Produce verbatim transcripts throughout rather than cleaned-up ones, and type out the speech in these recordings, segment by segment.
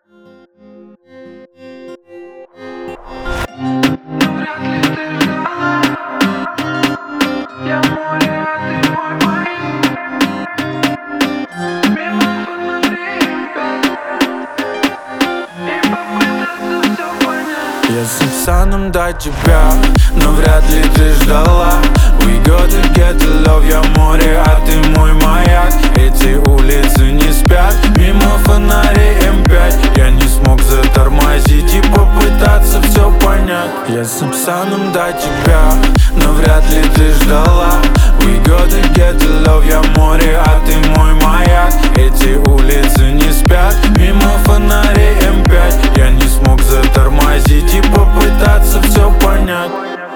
Я с саном до тебя, но вряд ли ты ждала. We go to get the love, я море, а ты мой маяк. Эти улицы не спят, мимо фонарей эм пять. Я не смог затормозить и попытаться все понять. Я с саном до тебя, но вряд ли ты ждала. We go to get the love, я море, а ты мой маяк. Эти улицы не спят, мимо фонарей эм пять. Я не смог затормозить и попытаться все понять.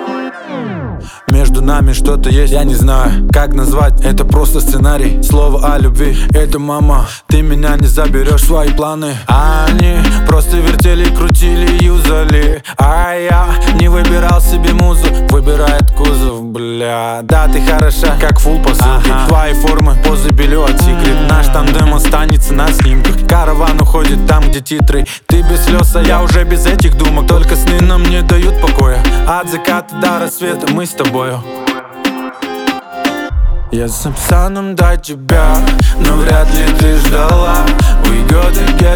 Между нами что-то есть, я не знаю, как назвать, это просто сценарий. Слово о любви, это мама, ты меня не заберешь в свои планы. А они просто вертели, крутили, юзали. А я не выбирал себе музу, выбирает кузов, бля. Да, ты хороша, как фул посылки, ага. Твои формы, позы белю от секрет. Наш тандем останется на снимках. Караван уходит там, где титры. Ты без слез, а я уже без этих думок. Только сны нам не дают покоя. От заката до рассвета мы с тобою. Я с саном до тебя, но вряд ли ты ждала. We go together.